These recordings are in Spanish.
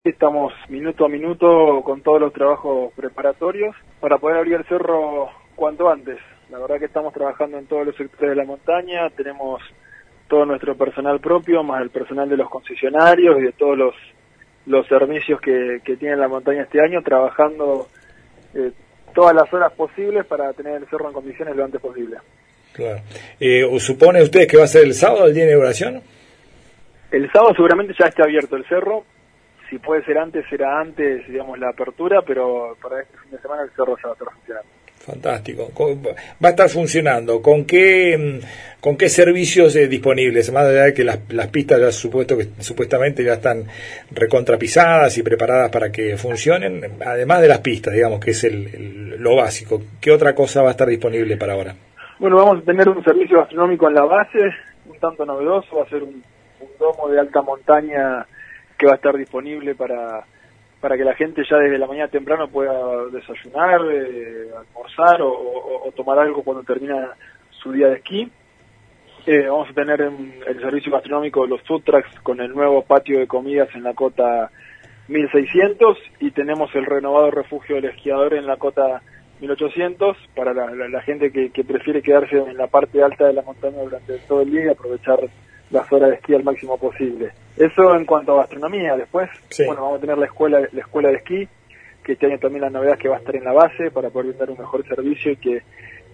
Estamos minuto a minuto con todos los trabajos preparatorios para poder abrir el cerro cuanto antes. La verdad que estamos trabajando en todos los sectores de la montaña, tenemos todo nuestro personal propio, más el personal de los concesionarios y de todos los servicios que tiene la montaña este año, trabajando todas las horas posibles para tener el cerro en condiciones lo antes posible. Claro. ¿Supone usted que va a ser el sábado el día de inauguración? El sábado seguramente ya esté abierto el cerro. Si puede ser antes, será antes, digamos, la apertura, pero para este fin de semana el cerro ya va a estar funcionando. Fantástico. Va a estar funcionando. ¿Con qué servicios disponibles? Más allá de que las pistas ya supuestamente ya están recontrapisadas y preparadas para que funcionen, además de las pistas, digamos, que es lo básico. ¿Qué otra cosa va a estar disponible para ahora? Bueno, vamos a tener un servicio gastronómico en la base, un tanto novedoso, va a ser un domo de alta montaña que va a estar disponible para que la gente ya desde la mañana temprano pueda desayunar, almorzar o tomar algo cuando termina su día de esquí. Vamos a tener el servicio gastronómico de los food trucks con el nuevo patio de comidas en la cota 1600 y tenemos el renovado refugio del esquiador en la cota 1800 para la gente que prefiere quedarse en la parte alta de la montaña durante todo el día y aprovechar las horas de esquí al máximo posible. Eso en cuanto a gastronomía. Después, sí. Bueno, vamos a tener la escuela de esquí, que este año también la novedad es que va a estar en la base para poder brindar un mejor servicio y que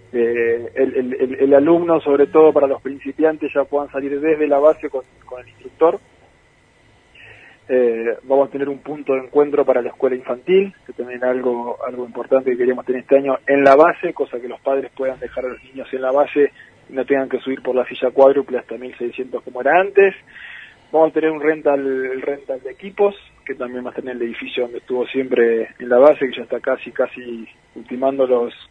el alumno, sobre todo para los principiantes, ya puedan salir desde la base con el instructor. Vamos a tener un punto de encuentro para la escuela infantil, que también es algo importante que queríamos tener este año en la base, cosa que los padres puedan dejar a los niños en la base y no tengan que subir por la silla cuádruple hasta 1600 como era antes. Vamos a tener un rental de equipos, que también va a tener el edificio donde estuvo siempre en la base, que ya está casi ultimando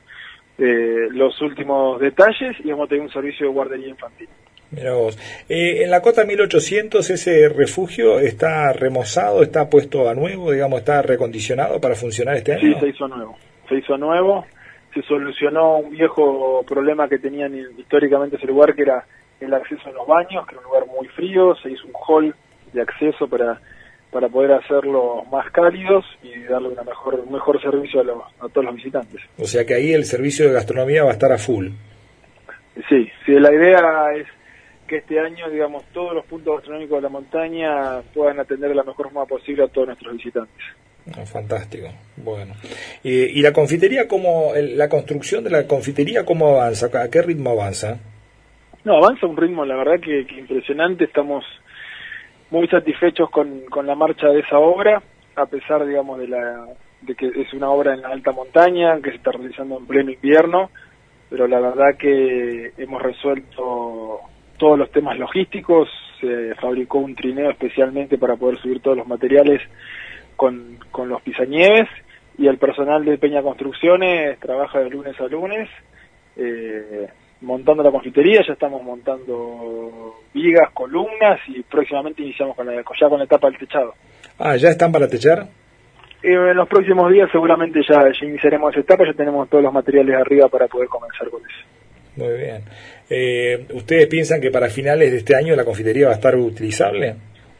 los últimos detalles, y vamos a tener un servicio de guardería infantil. Mirá vos. En la cota 1800 ese refugio está remozado, está puesto a nuevo, digamos, está recondicionado para funcionar este año. Sí, se hizo a nuevo, se solucionó un viejo problema que tenían históricamente ese lugar, que era el acceso a los baños, que era un lugar muy frío. Se hizo un hall de acceso para poder hacerlo más cálidos y darle un mejor servicio a todos los visitantes. O sea que ahí el servicio de gastronomía va a estar a full. Sí, la idea es que este año, digamos, todos los puntos gastronómicos de la montaña puedan atender de la mejor forma posible a todos nuestros visitantes. Fantástico, bueno. ¿Y la confitería, la construcción de la confitería, cómo avanza? ¿A qué ritmo avanza? No, avanza un ritmo, la verdad que impresionante. Estamos muy satisfechos con la marcha de esa obra, a pesar, digamos, de que es una obra en la alta montaña, que se está realizando en pleno invierno, pero la verdad que hemos resuelto todos los temas logísticos. Se fabricó un trineo especialmente para poder subir todos los materiales con los pisanieves, y el personal de Peña Construcciones trabaja de lunes a lunes montando la confitería. Ya estamos montando vigas, columnas, y próximamente iniciamos con la etapa del techado. ¿Ya están para techar? En los próximos días seguramente ya iniciaremos esa etapa, ya tenemos todos los materiales arriba para poder comenzar con eso. Muy bien. ¿Ustedes piensan que para finales de este año la confitería va a estar utilizable?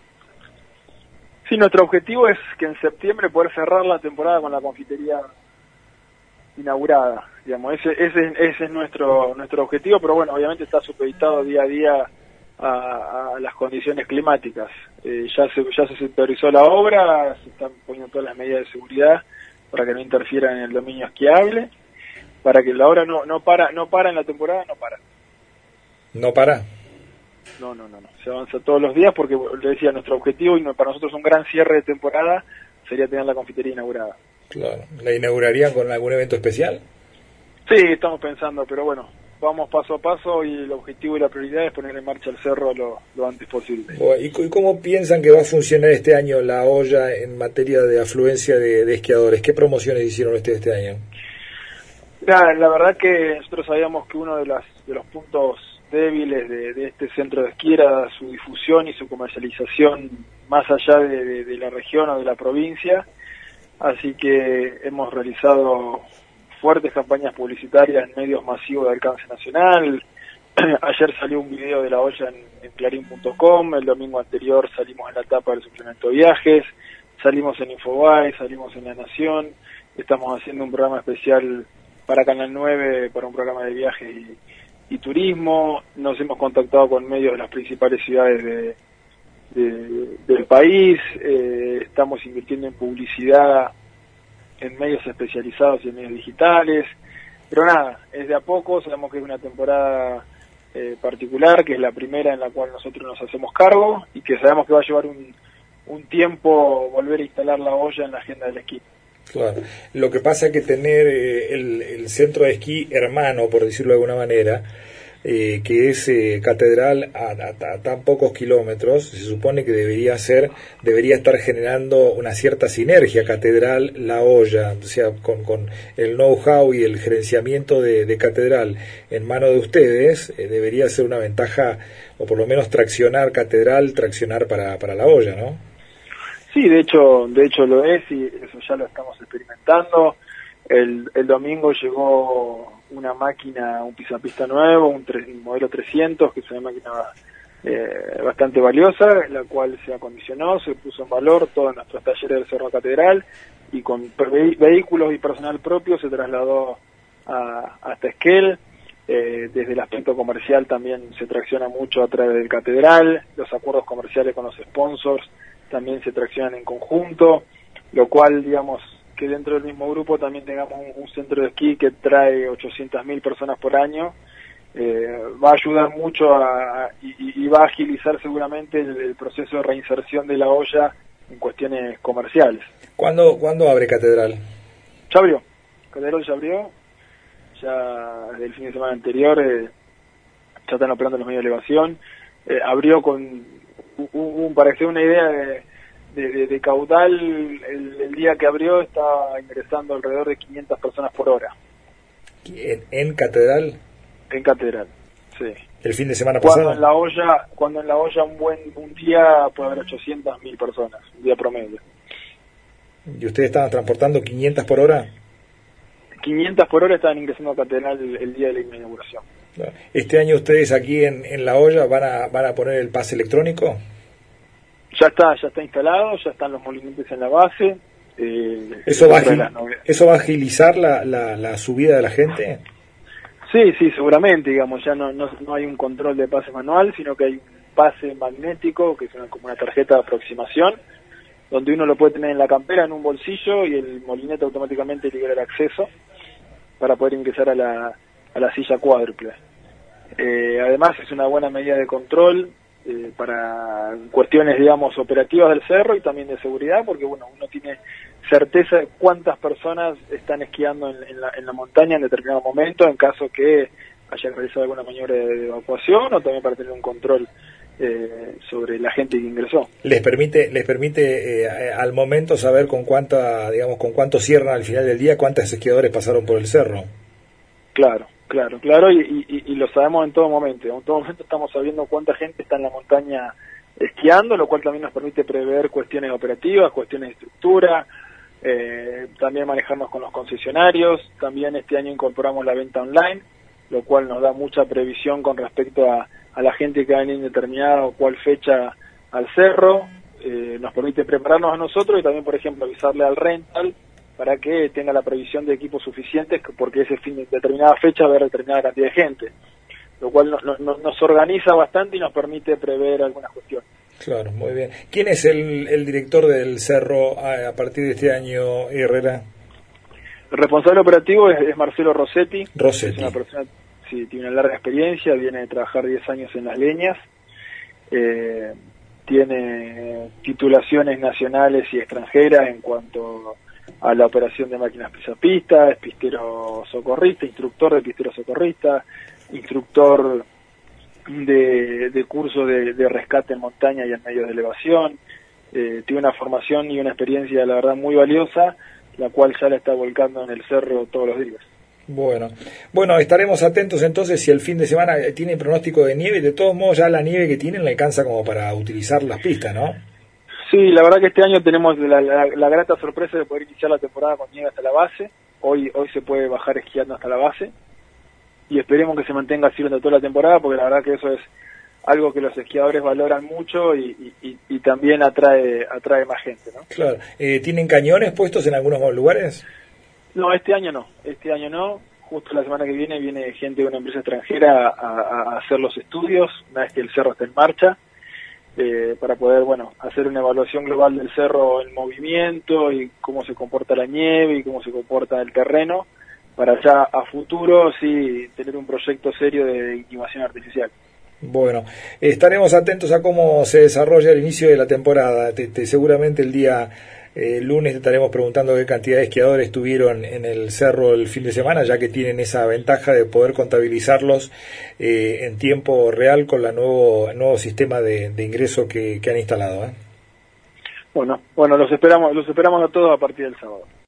Sí, nuestro objetivo es que en septiembre poder cerrar la temporada con la confitería inaugurada. Digamos, ese es nuestro objetivo, pero bueno, obviamente está supeditado día a día a las condiciones climáticas. Ya se sectorizó la obra, se están poniendo todas las medidas de seguridad para que no interfieran en el dominio esquiable, para que la obra no para en la temporada, no para. ¿No para? No. Se avanza todos los días porque, le decía, nuestro objetivo, y para nosotros un gran cierre de temporada, sería tener la confitería inaugurada. Claro. ¿La inaugurarían con algún evento especial? Sí, estamos pensando, pero bueno, vamos paso a paso, y el objetivo y la prioridad es poner en marcha el cerro lo antes posible. ¿Y cómo piensan que va a funcionar este año la olla en materia de afluencia de esquiadores? ¿Qué promociones hicieron ustedes este año? La verdad que nosotros sabíamos que uno de los puntos débiles de este centro de esquí era su difusión y su comercialización más allá de la región o de la provincia, así que hemos realizado fuertes campañas publicitarias en medios masivos de alcance nacional. Ayer salió un video de la olla en clarín.com, el domingo anterior salimos en la tapa del suplemento Viajes, salimos en Infobae, salimos en La Nación, estamos haciendo un programa especial para Canal 9, para un programa de viajes y turismo, nos hemos contactado con medios de las principales ciudades del país, estamos invirtiendo en publicidad en medios especializados y en medios digitales, pero nada, es de a poco, sabemos que es una temporada particular, que es la primera en la cual nosotros nos hacemos cargo y que sabemos que va a llevar un tiempo volver a instalar la olla en la agenda del esquí. Claro. Lo que pasa es que tener el centro de esquí hermano, por decirlo de alguna manera, que es Catedral a tan pocos kilómetros, se supone que debería estar generando una cierta sinergia Catedral, La Olla, o sea, con el know-how y el gerenciamiento de Catedral en mano de ustedes, debería ser una ventaja, o por lo menos traccionar Catedral, traccionar para La Olla, ¿no? Sí, de hecho lo es, y eso ya lo estamos experimentando. El domingo llegó una máquina, un pisapista nuevo, un modelo 300, que es una máquina bastante valiosa, la cual se acondicionó, se puso en valor todo en nuestros talleres del Cerro Catedral, y con vehículos y personal propio se trasladó hasta Esquel. Desde el aspecto comercial también se tracciona mucho a través del Catedral, los acuerdos comerciales con los sponsors también se traccionan en conjunto, lo cual, digamos, que dentro del mismo grupo también tengamos un centro de esquí que trae 800.000 personas por año, va a ayudar mucho y va a agilizar seguramente el proceso de reinserción de La Olla en cuestiones comerciales. ¿Cuándo abre Catedral? Ya abrió, Catedral ya desde el fin de semana anterior, ya están operando los medios de elevación, abrió con para que sea una idea de caudal, el día que abrió estaba ingresando alrededor de 500 personas por hora. ¿En Catedral? En Catedral, sí. ¿El fin de semana pasado? Cuando en La Olla un día puede haber 800.000 personas, un día promedio. ¿Y ustedes estaban transportando 500 por hora? 500 por hora estaban ingresando a Catedral el día de la inauguración. ¿Este año ustedes aquí en La Olla van a poner el pase electrónico? Ya está instalado, ya están los molinetes en la base. ¿Eso va a agilizar la subida de la gente? Sí, seguramente, digamos, ya no hay un control de pase manual, sino que hay un pase magnético, que es como una tarjeta de aproximación, donde uno lo puede tener en la campera, en un bolsillo, y el molinete automáticamente libera el acceso para poder ingresar a la silla cuádruple. Además es una buena medida de control para cuestiones, digamos, operativas del cerro y también de seguridad, porque bueno, uno tiene certeza de cuántas personas están esquiando en la montaña en determinado momento, en caso que haya realizado alguna maniobra de evacuación, o también para tener un control sobre la gente que ingresó. Les permite al momento saber con cuánto cierran al final del día, cuántos esquiadores pasaron por el cerro. Claro, y lo sabemos en todo momento. En todo momento estamos sabiendo cuánta gente está en la montaña esquiando, lo cual también nos permite prever cuestiones operativas, cuestiones de estructura, también manejarnos con los concesionarios. También este año incorporamos la venta online, lo cual nos da mucha previsión con respecto a la gente que va en determinada o cuál fecha al cerro. Nos permite prepararnos a nosotros y también, por ejemplo, avisarle al rental para que tenga la previsión de equipos suficientes, porque ese fin de determinada fecha va a haber determinada cantidad de gente, lo cual nos organiza bastante y nos permite prever algunas cuestiones. Claro, muy bien. ¿Quién es el director del cerro a partir de este año, Herrera? El responsable operativo es Marcelo Rossetti. Rossetti. Es una persona, sí, tiene una larga experiencia, viene de trabajar 10 años en Las Leñas, tiene titulaciones nacionales y extranjeras en cuanto a la operación de máquinas pisapista, es pistero socorrista, instructor de pistero socorrista, instructor de cursos de rescate en montaña y en medios de elevación. Tiene una formación y una experiencia, la verdad, muy valiosa, la cual ya la está volcando en el cerro todos los días. Bueno, estaremos atentos entonces si el fin de semana tiene pronóstico de nieve. De todos modos, ya la nieve que tienen le alcanza como para utilizar las pistas, ¿no? Sí, la verdad que este año tenemos la grata sorpresa de poder iniciar la temporada con nieve hasta la base. Hoy se puede bajar esquiando hasta la base y esperemos que se mantenga así durante toda la temporada, porque la verdad que eso es algo que los esquiadores valoran mucho y también atrae más gente, ¿no? Claro. ¿Tienen cañones puestos en algunos lugares? No, este año no. Justo la semana que viene gente de una empresa extranjera a hacer los estudios, una vez que el cerro esté en marcha, para poder, hacer una evaluación global del cerro en movimiento y cómo se comporta la nieve y cómo se comporta el terreno, para ya a futuro sí tener un proyecto serio de incubación artificial. Bueno, estaremos atentos a cómo se desarrolla el inicio de la temporada. Seguramente el día lunes te estaremos preguntando qué cantidad de esquiadores tuvieron en el cerro el fin de semana, ya que tienen esa ventaja de poder contabilizarlos en tiempo real con el nuevo sistema de ingreso que han instalado. Bueno, los esperamos a todos a partir del sábado.